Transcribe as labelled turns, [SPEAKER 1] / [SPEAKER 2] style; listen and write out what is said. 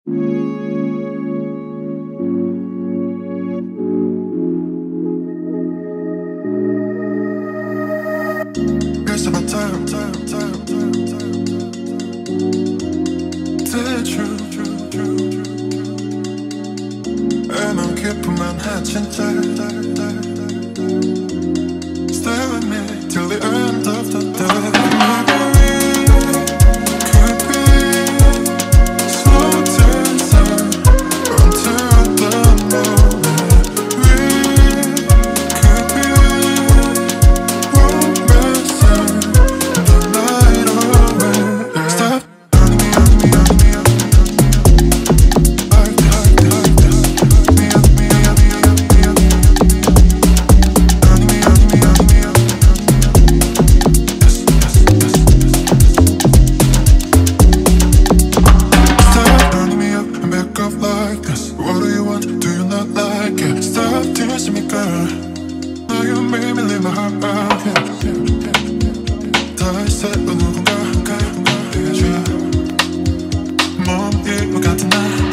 [SPEAKER 1] It's about time, the truth. And 깊은 Manhattan stay with me till the end of the day. What do you want? Do you not like it? Stop teasing me, girl. Now you made me leave my heart out. 다시 또 누군가 해줘. 몸 잃고 같은 날